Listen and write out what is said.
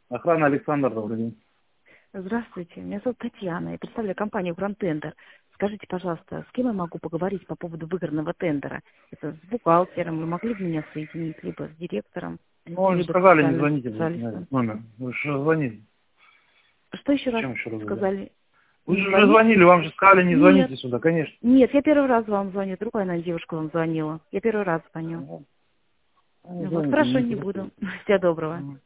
Охрана Александр, добрый день. Здравствуйте, меня зовут Татьяна, я представляю компанию Grand Tender. Скажите, пожалуйста, с кем я могу поговорить по поводу выигранного тендера? Это с бухгалтером, вы могли бы меня соединить, либо с директором, Ну, вам же либо с сказали, не специальным звоните на специалистом. этот номер. Вы же звонили. Что еще раз Зачем еще раз говорю? сказали? Вы Не же уже звонить? звонили, вам же сказали, не Нет, звоните сюда, конечно. нет, я первый раз вам звоню, другая, наверное, девушка вам звонила. Я первый раз звоню. Ну, не Вот, звоните, хорошо, не не интересует. буду. Всего доброго.